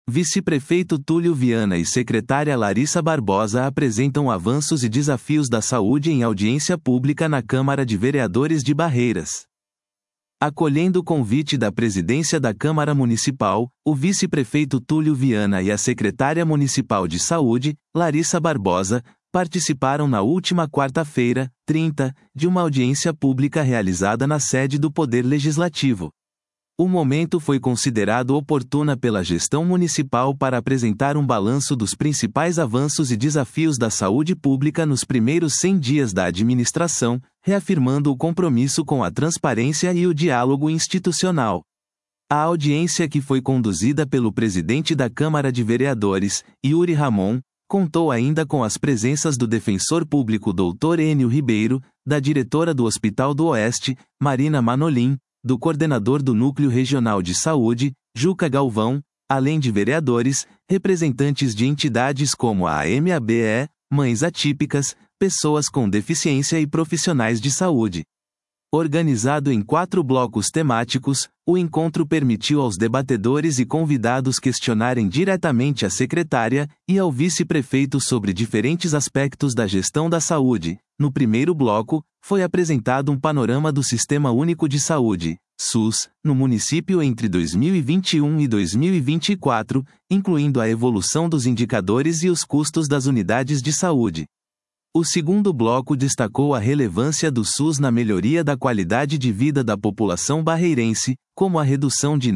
Vice-prefeito Túlio Viana e secretária Larissa Barbosa apresentam avanços e desafios da saúde em audiência pública na Câmara de Vereadores de Barreiras. Acolhendo o convite da presidência da Câmara Municipal, o vice-prefeito Túlio Viana e a secretária municipal de saúde, Larissa Barbosa, participaram na última quarta-feira, 30, de uma audiência pública realizada na sede do Poder Legislativo. O momento foi considerado oportuno pela gestão municipal para apresentar um balanço dos principais avanços e desafios da saúde pública nos primeiros 100 dias da administração, reafirmando o compromisso com a transparência e o diálogo institucional. A audiência, que foi conduzida pelo presidente da Câmara de Vereadores, Yuri Ramon, contou ainda com as presenças do defensor público Dr. Enio Ribeiro, da diretora do Hospital do Oeste, Marina Manolin, do coordenador do Núcleo Regional de Saúde, Juca Galvão, além de vereadores, representantes de entidades como a AMABE, Mães Atípicas, Pessoas com Deficiência e profissionais de saúde. Organizado em 4 blocos temáticos, o encontro permitiu aos debatedores e convidados questionarem diretamente a secretária e ao vice-prefeito sobre diferentes aspectos da gestão da saúde. No primeiro bloco, foi apresentado um panorama do Sistema Único de Saúde, SUS, no município entre 2021 e 2024, incluindo a evolução dos indicadores e os custos das unidades de saúde. O segundo bloco destacou a relevância do SUS na melhoria da qualidade de vida da população barreirense, como a redução de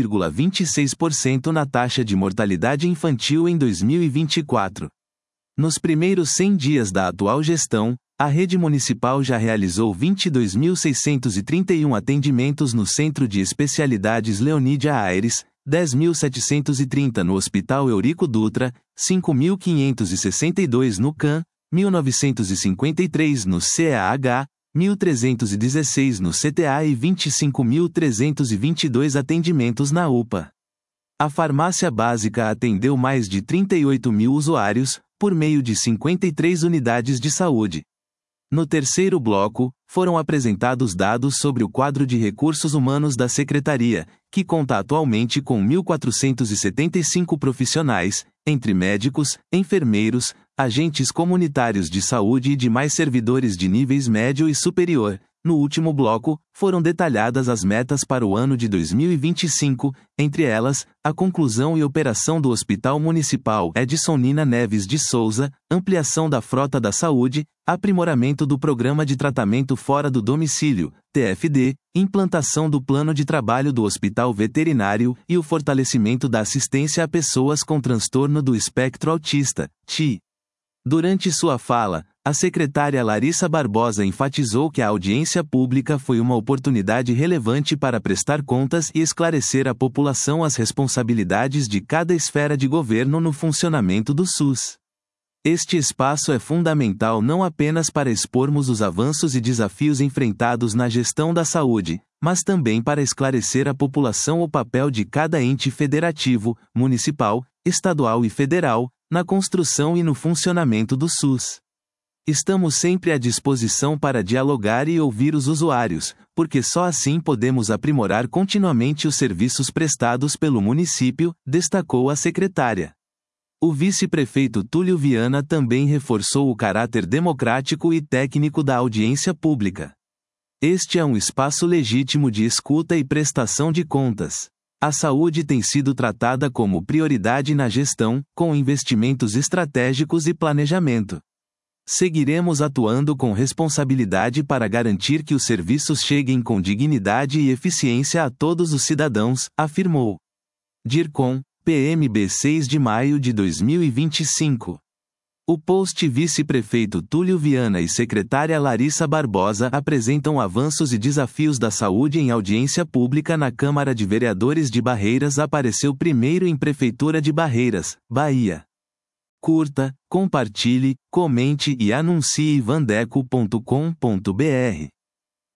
9,26% na taxa de mortalidade infantil em 2024. Nos primeiros 100 dias da atual gestão, a rede municipal já realizou 22.631 atendimentos no Centro de Especialidades Leonídia Aires, 10.730 no Hospital Eurico Dutra, 5.562 no CAN, 1.953 no CAH, 1.316 no CTA e 25.322 atendimentos na UPA. A farmácia básica atendeu mais de 38 mil usuários, por meio de 53 unidades de saúde. No terceiro bloco, foram apresentados dados sobre o quadro de recursos humanos da Secretaria, que conta atualmente com 1.475 profissionais, entre médicos, enfermeiros, agentes comunitários de saúde e demais servidores de níveis médio e superior. No último bloco, foram detalhadas as metas para o ano de 2025, entre elas, a conclusão e operação do Hospital Municipal Edson Nina Neves de Souza, ampliação da frota da saúde, aprimoramento do Programa de Tratamento Fora do Domicílio, TFD, implantação do Plano de Trabalho do Hospital Veterinário e o fortalecimento da assistência a pessoas com transtorno do espectro autista, TI. Durante sua fala, a secretária Larissa Barbosa enfatizou que a audiência pública foi uma oportunidade relevante para prestar contas e esclarecer à população as responsabilidades de cada esfera de governo no funcionamento do SUS. Este espaço é fundamental não apenas para expormos os avanços e desafios enfrentados na gestão da saúde, mas também para esclarecer à população o papel de cada ente federativo, municipal, estadual e federal, na construção e no funcionamento do SUS. Estamos sempre à disposição para dialogar e ouvir os usuários, porque só assim podemos aprimorar continuamente os serviços prestados pelo município, destacou a secretária. O vice-prefeito Túlio Viana também reforçou o caráter democrático e técnico da audiência pública. Este é um espaço legítimo de escuta e prestação de contas. A saúde tem sido tratada como prioridade na gestão, com investimentos estratégicos e planejamento. Seguiremos atuando com responsabilidade para garantir que os serviços cheguem com dignidade e eficiência a todos os cidadãos, afirmou. DIRCOM, PMB 6 de maio de 2025. O post vice-prefeito Túlio Viana e secretária Larissa Barbosa apresentam avanços e desafios da saúde em audiência pública na Câmara de Vereadores de Barreiras apareceu primeiro em Prefeitura de Barreiras, Bahia. Curta, compartilhe, comente e anuncie vandeco.com.br.